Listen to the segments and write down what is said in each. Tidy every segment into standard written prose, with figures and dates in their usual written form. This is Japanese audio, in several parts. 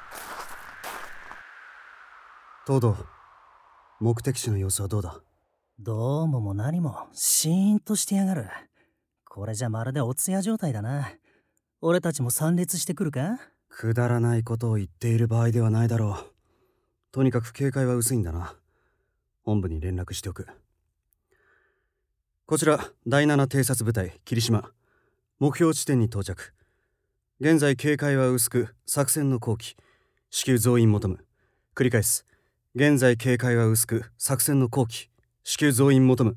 東堂、目的地の様子はどうだ？ どうも何もシーンとしてやがる。これじゃまるでお通夜状態だな。俺たちも参列してくるか？ くだらないことを言っている場合ではないだろう。とにかく警戒は薄いんだな。本部に連絡しておく。こちら第7偵察部隊霧島、目標地点に到着。現在警戒は薄く、作戦の後期、至急増員求む。繰り返す。現在警戒は薄く、作戦の後期、至急増員求む。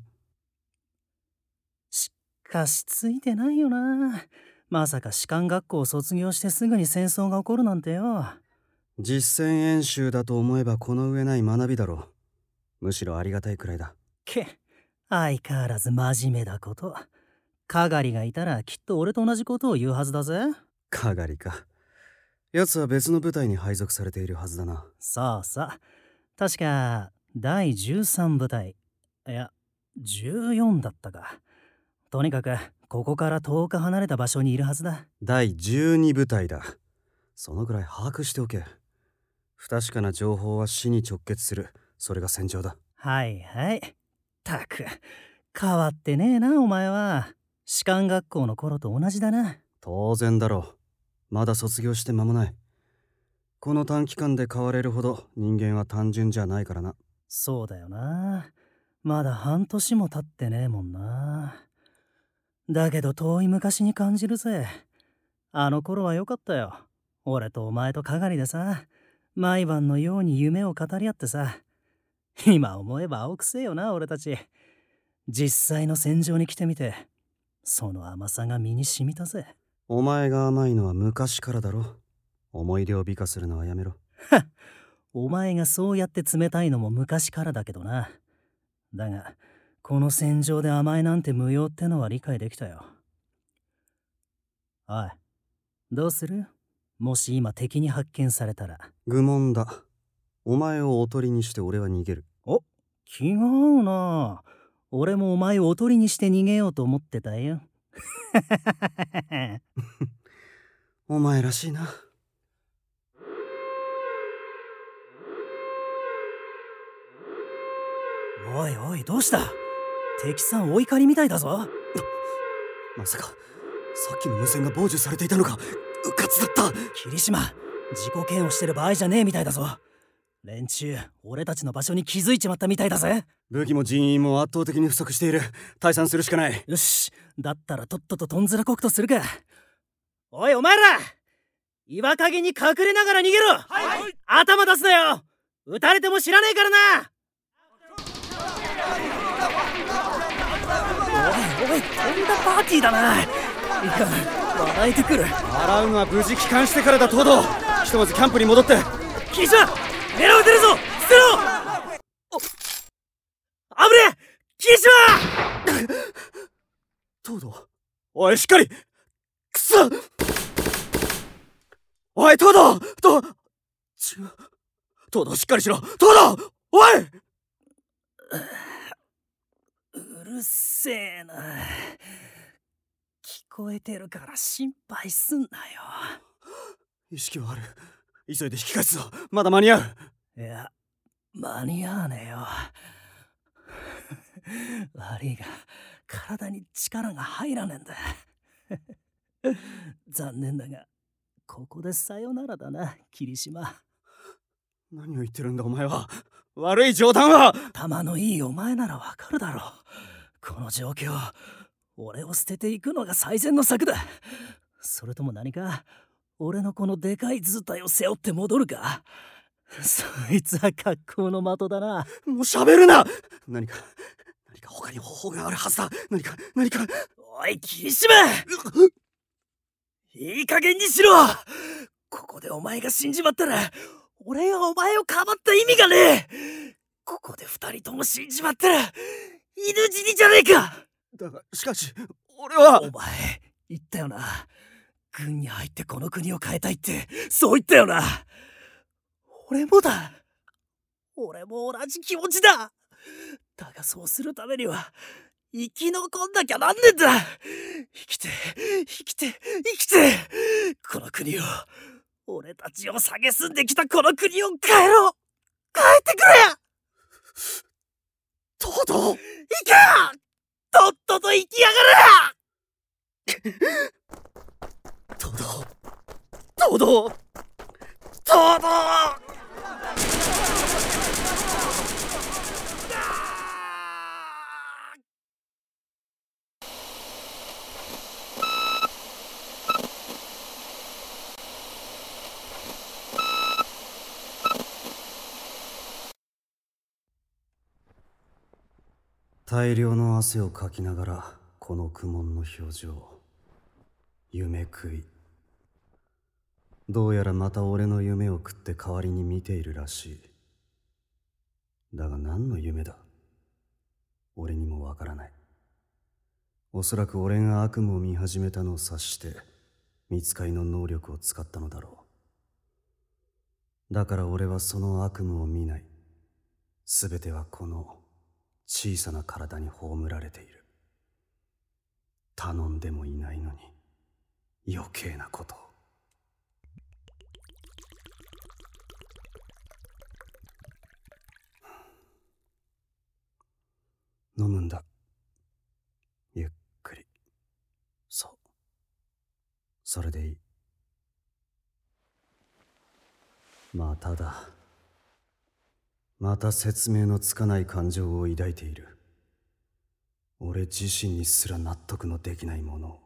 しかしついてないよな。まさか士官学校を卒業してすぐに戦争が起こるなんてよ。 実戦演習だと思えばこの上ない学びだろう。むしろありがたいくらいだ。 相変わらず真面目だこと。かがりがいたらきっと俺と同じことを言うはずだぜ。 かがりか。奴は別の部隊に配属されているはずだな。 さあさあ、確か第13部隊、いや14だったか。とにかくここから遠く離れた場所にいるはずだ。 第12部隊だ。そのぐらい把握しておけ。不確かな情報は死に直結する。それが戦場だ。 はいはい。たく変わってねえなお前は。士官学校の頃と同じだな。 当然だろう。まだ卒業して間もない。この短期間で変われるほど人間は単純じゃないからな。 そうだよな。まだ半年も経ってねえもんな。だけど遠い昔に感じるぜ。あの頃は良かったよ。俺とお前とかがりでさ、毎晩のように夢を語り合ってさ。今思えば青くせえよな俺たち。実際の戦場に来てみて、その甘さが身に染みたぜ。 お前が甘いのは昔からだろ。思い出を美化するのはやめろ。 お前がそうやって冷たいのも昔からだけどな。だがこの戦場で甘えなんて無用ってのは理解できたよ。おい、どうする？もし今敵に発見されたら。 愚問だ。お前をおとりにして俺は逃げる。 お、気が合うな。俺もお前をおとりにして逃げようと思ってたよ。 お前らしいな。 おいおい、どうした？敵さんお怒りみたいだぞ。 まさかさっきの無線が傍受されていたのか。うかつだった。 霧島、自己嫌悪してる場合じゃねえみたいだぞ。連中俺たちの場所に気づいちまったみたいだぜ。 武器も人員も圧倒的に不足している。退散するしかない。 よし、だったらとっとととんずらこくとするか。おいお前ら、岩陰に隠れながら逃げろ。はい、頭出すなよ。撃たれても知らねえからな。おい、とんだパーティーだな。いや、笑えてくる。 洗うのは無事帰還してからだ。東堂、ひとまずキャンプに戻って。 霧島、狙うてるぞ。捨てろ。あぶねえ、霧島。 東堂、おいしっかり。くそ。おい東堂、東堂しっかりしろ。東堂、おい。 うるせえな。聞こえてるから心配すんなよ。 意識はある。急いで引き返すぞ。まだ間に合う。 いや、間に合わねえよ。悪いが体に力が入らねえんだ。残念だがここでさよならだな、霧島。 何を言ってるんだお前は。悪い冗談は。 頭のいいお前ならわかるだろう。この状況、俺を捨てていくのが最善の策だ。それとも何か俺のこのでかい図体を背負って戻るか。そいつは格好の的だな。 もう喋るな。何か他に方法があるはずだ。何か。 おい霧島、いい加減にしろ。ここでお前が死んじまったら俺がお前をかばった意味がねえ。ここで二人とも死んじまったら犬死にじゃねえか。 だがしかし俺は。 お前言ったよな。軍に入ってこの国を変えたいって、そう言ったよな。俺もだ。俺も同じ気持ちだ。だがそうするためには生き残んなきゃなんねえんだ。生きてこの国を俺たちを蔑んできたこの国を変えろ。帰ってくれや。 東堂、 行けや。とっとと行きやがれや。 東堂、東堂、東堂。大量の汗をかきながらこの苦悶の表情。夢食い。どうやらまた俺の夢を食って代わりに見ているらしい。だが何の夢だ、俺にもわからない。おそらく俺が悪夢を見始めたのを察して見つかりの能力を使ったのだろう。だから俺はその悪夢を見ない。すべてはこの小さな体に葬られている。頼んでもいないのに余計なことを。飲むんだ。ゆっくり。そう。それでいい。まただ。また説明のつかない感情を抱いている。俺自身にすら納得のできないものを。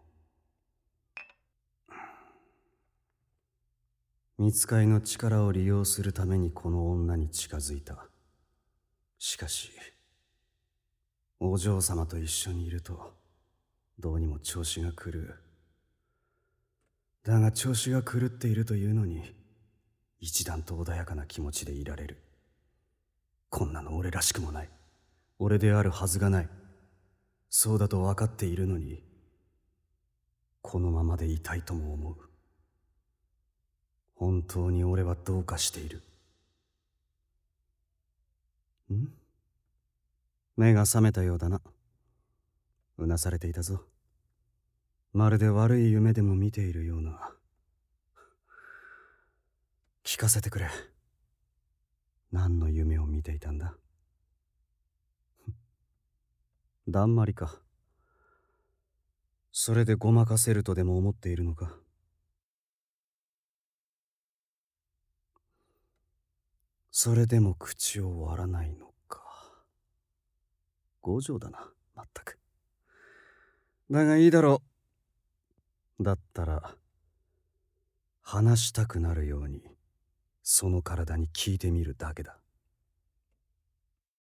見つかりの力を利用するためにこの女に近づいた。しかしお嬢様と一緒にいるとどうにも調子が狂う。だが調子が狂っているというのに一段と穏やかな気持ちでいられる。こんなの俺らしくもない。俺であるはずがない。そうだと分かっているのにこのままでいたいとも思う。本当に俺はどうかしている。目が覚めたようだな。うなされていたぞ。まるで悪い夢でも見ているような。聞かせてくれ。何の夢を見ていたんだ。だんまりか。それでごまかせるとでも思っているのか。それでも口を割らないのか。強情だな、まったく。だがいいだろう。だったら話したくなるようにその体に聞いてみるだけだ。